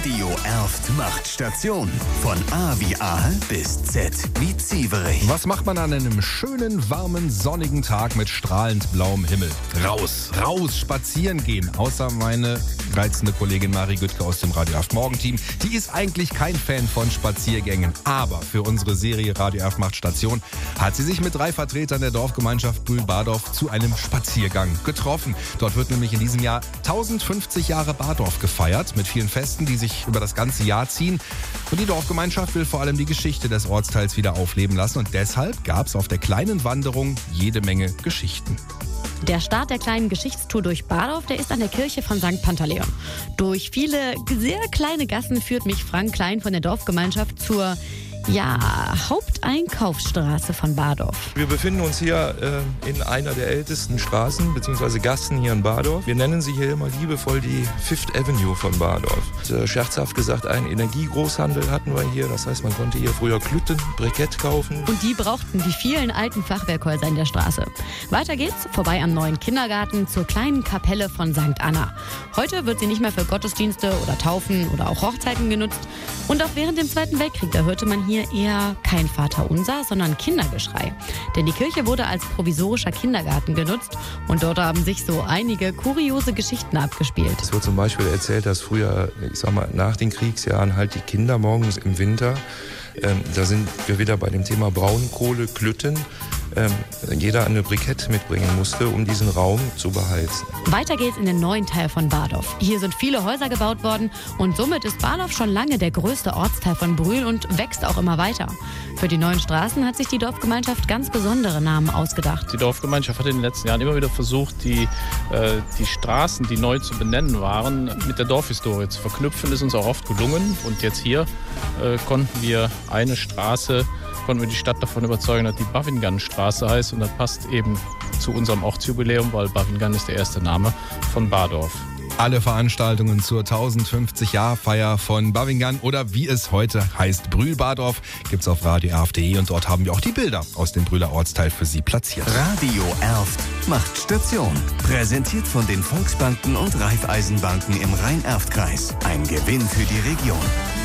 Radio Erft macht Station. Von A wie Aal bis Z wie Zieverich. Was macht man an einem schönen, warmen, sonnigen Tag mit strahlend blauem Himmel? Raus, spazieren gehen. Außer meine reizende Kollegin Marie Güttke aus dem Radio Erft Morgenteam. Die ist eigentlich kein Fan von Spaziergängen. Aber für unsere Serie Radio Erft macht Station hat sie sich mit 3 Vertretern der Dorfgemeinschaft Brühl-Bardorf zu einem Spaziergang getroffen. Dort wird nämlich in diesem Jahr 1050 Jahre Bardorf gefeiert, mit vielen Festen, die sich über das ganze Jahr ziehen. Und die Dorfgemeinschaft will vor allem die Geschichte des Ortsteils wieder aufleben lassen. Und deshalb gab es auf der kleinen Wanderung jede Menge Geschichten. Der Start der kleinen Geschichtstour durch Bardorf, der ist an der Kirche von St. Pantaleon. Durch viele sehr kleine Gassen führt mich Frank Klein von der Dorfgemeinschaft zur Haupteinkaufsstraße von Bardorf. Wir befinden uns hier in einer der ältesten Straßen bzw. Gassen hier in Bardorf. Wir nennen sie hier immer liebevoll die Fifth Avenue von Bardorf. Scherzhaft gesagt, einen Energiegroßhandel hatten wir hier. Das heißt, man konnte hier früher Klütten, Brikett kaufen. Und die brauchten die vielen alten Fachwerkhäuser in der Straße. Weiter geht's, vorbei am neuen Kindergarten zur kleinen Kapelle von St. Anna. Heute wird sie nicht mehr für Gottesdienste oder Taufen oder auch Hochzeiten genutzt. Und auch während dem Zweiten Weltkrieg, da hörte man hier eher kein Vaterunser, sondern Kindergeschrei. Denn die Kirche wurde als provisorischer Kindergarten genutzt und dort haben sich so einige kuriose Geschichten abgespielt. Es wird zum Beispiel erzählt, dass früher, nach den Kriegsjahren halt die Kinder morgens im Winter, da sind wir wieder bei dem Thema Braunkohle, Klütten, jeder eine Brikett mitbringen musste, um diesen Raum zu beheizen. Weiter geht's in den neuen Teil von Bardorf. Hier sind viele Häuser gebaut worden und somit ist Bardorf schon lange der größte Ortsteil von Brühl und wächst auch immer weiter. Für die neuen Straßen hat sich die Dorfgemeinschaft ganz besondere Namen ausgedacht. Die Dorfgemeinschaft hat in den letzten Jahren immer wieder versucht, die Straßen, die neu zu benennen waren, mit der Dorfhistorie zu verknüpfen. Das ist uns auch oft gelungen. Und jetzt hier konnten wir die Stadt davon überzeugen, dass die Bavingan-Straße heißt. Und das passt eben zu unserem Ortsjubiläum, weil Bavingan ist der erste Name von Bardorf. Alle Veranstaltungen zur 1050-Jahr-Feier von Bavingan oder wie es heute heißt, Brühl-Bardorf, gibt's auf radioerft.de und dort haben wir auch die Bilder aus dem Brühler Ortsteil für Sie platziert. Radio Erft macht Station. Präsentiert von den Volksbanken und Raiffeisenbanken im Rhein-Erft-Kreis. Ein Gewinn für die Region.